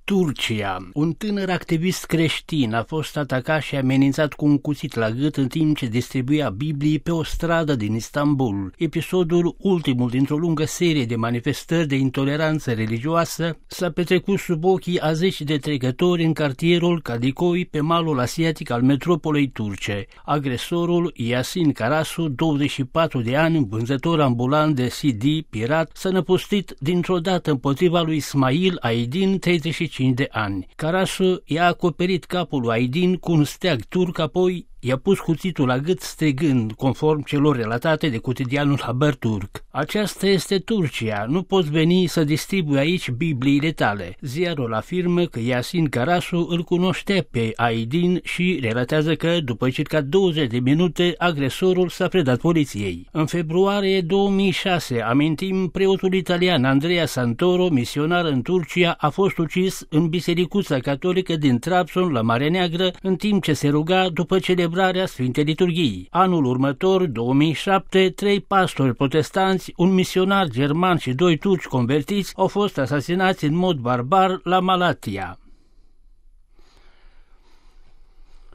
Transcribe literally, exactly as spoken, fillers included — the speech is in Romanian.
Turcia. Un tânăr activist creștin a fost atacat și amenințat cu un cuțit la gât în timp ce distribuia Biblii pe o stradă din Istanbul. Episodul, ultimul dintr-o lungă serie de manifestări de intoleranță religioasă, s-a petrecut sub ochii a zeci de trecători în cartierul Kadıköy, pe malul asiatic al metropolei turce. Agresorul, Yasin Karasu, douăzeci și patru de ani, vânzător ambulant de C D pirat, s-a năpustit dintr-o dată împotriva lui Ismail Aydin, treizeci și cinci de ani. Karasu i-a acoperit capul lui Aydin cu un steag turc, apoi i-a pus cuțitul la gât strigând, conform celor relatate de cotidianul Haber turc: "Aceasta este Turcia, nu poți veni să distribui aici Bibliile tale." Ziarul afirmă că Yasin Karasu îl cunoștea pe Aydin și relatează că, după circa douăzeci de minute, agresorul s-a predat poliției. În februarie două mii șase, amintim, preotul italian Andrea Santoro, misionar în Turcia, a fost ucis în bisericuța catolică din Trabzon, la Marea Neagră, în timp ce se ruga după celebrarea Sfintei Liturghii. Anul următor, două mii șapte, trei pastori protestanți, un misionar german și doi turci convertiți au fost asasinați în mod barbar la Malatya.